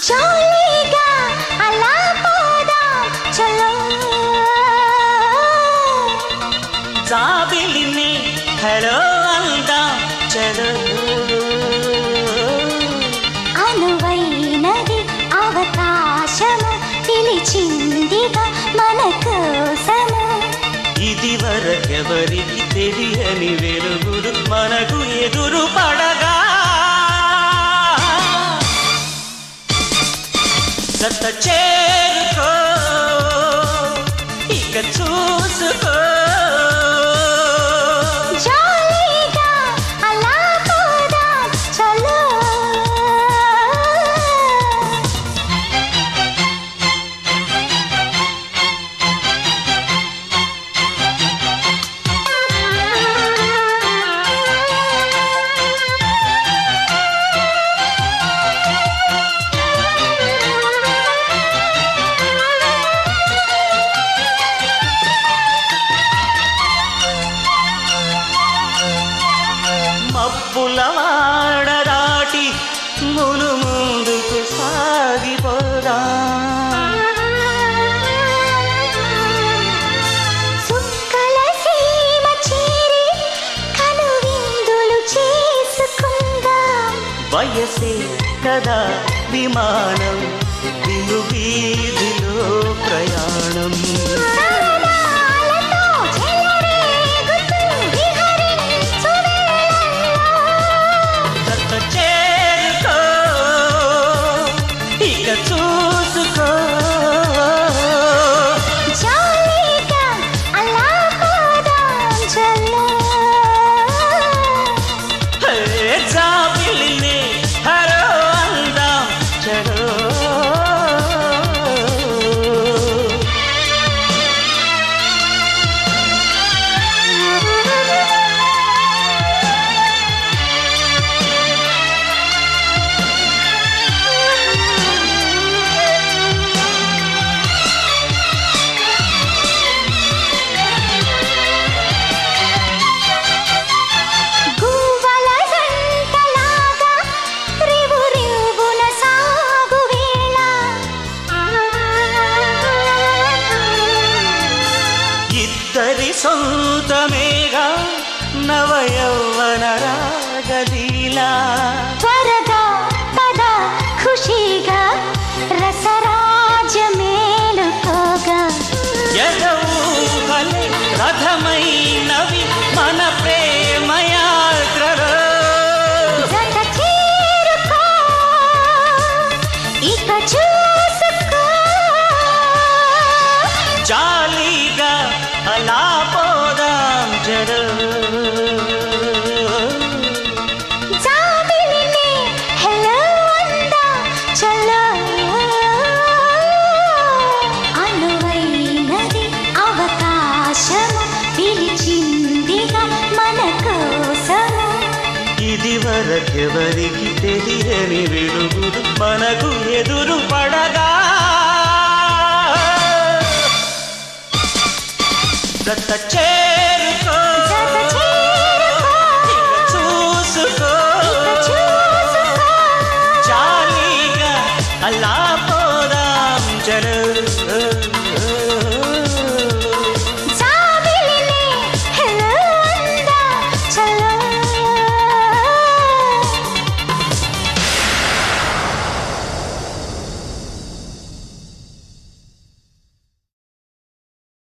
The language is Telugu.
జాలీగా అలా పోదాం చలో జాబిలిని హలో అందాం చలో అనువైనది అవకాశము పిలిచిందిగా మన కోసము ఇది వరకెవరికి తెలియని వెలుగులు మనకు ఎదురు పడగా జత చేరుకో ఇక చూసుకో జాలీగా అలా పోదాం చలో మబ్బులవాడ దాటి మును ముందుకు సాగిపోదా సుక్కల సీమ చేరి కనువిందులు చేసుకుందాం వయసే కదా విమానం విను వీధిలో ప్రయాణం సరదాలతో చెలరేగుతూ విహరించు వేళల్లో జత చేరుకో ఇక చూసుకో జాలీగా అలా పోదాం చలో హే జాబిలిని హలో అందాం చలో గువ్వల జంటలాగా రివురివున సాగు వేళ ఇద్దరి సొంతమేగా నవయౌవన రాగలీలా త్వరగా పద ఖుషిగా రసరాజ మేలుకోగా ఎదూహలే రథమైనవి మన ప్రేమయాత్రలో జత చేరుకో ఇక చూసుకో జాలీగా అలా పోదాం జరో జాబిలిని హలో అందాం చలో అనువైనది అవకాశము పిలిచిందిగా మన కోసము ఇది వరకెవరికి తెలియని వెలుగులు మనకు ఎదురు పడగా జత చేరుకో జత చేరుకో ఇక చూసుకో ఇక చూసుకో జాలీగా అలా